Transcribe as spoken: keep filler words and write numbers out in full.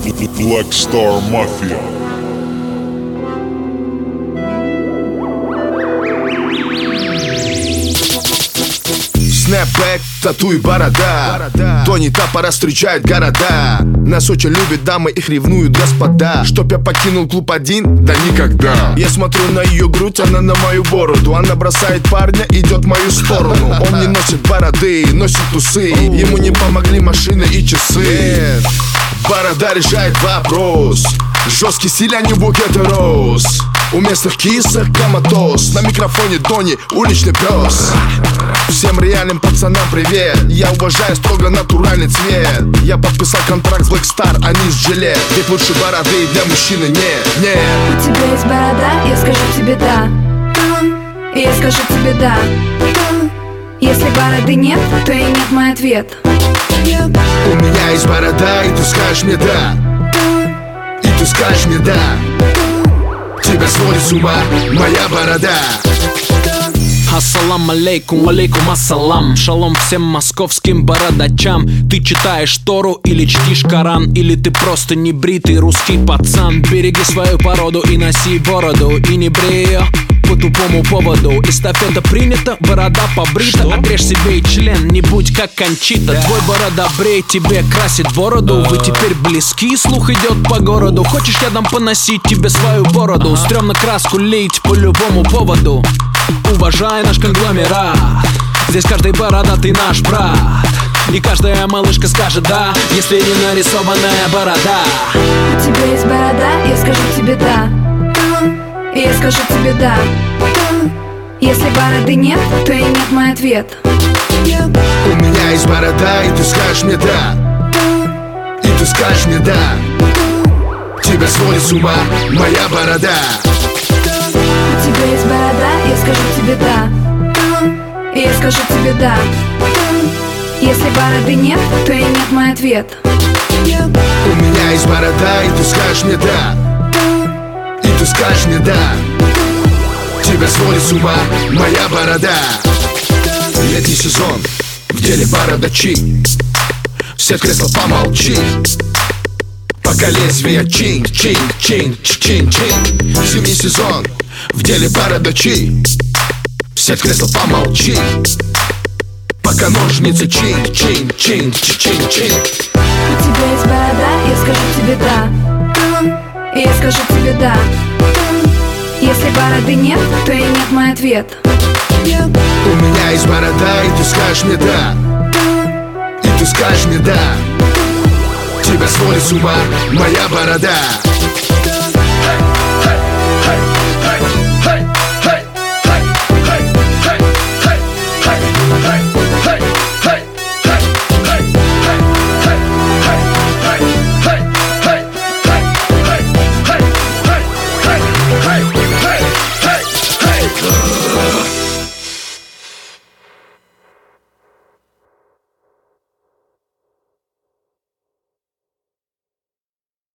Black Star Mafia. Снэпбэк, тату и борода. То не та пора встречает города. Нас очень любят дамы, их ревнуют господа. Чтоб я покинул клуб один? Да никогда. Я смотрю на ее грудь, она на мою бороду. Она бросает парня, идет в мою сторону. Он не носит бороды, носит усы. Ему не помогли машины и часы. Борода решает вопрос. Жесткий стиль, а не букет роз. У местных кисок коматоз. На микрофоне Дони, уличный пес. Всем реальным пацанам привет. Я уважаю строго натуральный цвет. Я подписал контракт с Black Star, а не с Gillette. Ведь лучше бороды для мужчины нет, нет. У тебя есть борода, я скажу тебе да. Я скажу тебе да. Если бороды нет, то и нет мой ответ. У меня есть борода, и ты скажешь мне да. И ты скажешь мне да. Тебя сводит с ума моя борода. Ассалам алейкум, алейкум ассалам. Шалом всем московским бородачам. Ты читаешь Тору или чтишь Коран, или ты просто небритый русский пацан. Береги свою породу и носи бороду, и не брей ее по тупому поводу. Эстафета принята, борода побрита. Отрежь себе и член, не будь как Кончита. Твой бородобрей тебе красит бороду. Вы теперь близки, слух идет по городу. Хочешь, я дам поносить тебе свою бороду? Стремно краску лить по любому поводу. Уважай наш конгломерат. Здесь каждый бородатый наш брат. И каждая малышка скажет да, если не нарисованная борода. У тебя есть борода, я скажу тебе да. Я скажу тебе да. Если бороды нет, то и нет мой ответ. У меня есть борода, и ты скажешь мне да. И ты скажешь мне да. Тебя сводит с ума моя борода. У тебя есть борода, я скажу тебе да. Я скажу тебе да. Если бороды нет, то и нет мой ответ. У меня есть борода, и ты скажешь мне да. И ты скажешь мне да. Тебя сводит с ума моя борода. Летний сезон, в деле бородачи. Все кресла помолчи. Пока лезвие чин, чин, чин, чин, чин. Зимний сезон, в деле бородачи. Все кресла помолчи. Пока ножницы чин, чин, чин, чин, чин. У тебя есть борода, я скажу тебе да. Я скажу тебе да. Если бороды нет, то и нет мой ответ. У меня есть борода, и ты скажешь мне да. И ты скажешь мне да. Тебя сводит с ума моя борода. Hey, hey, hey.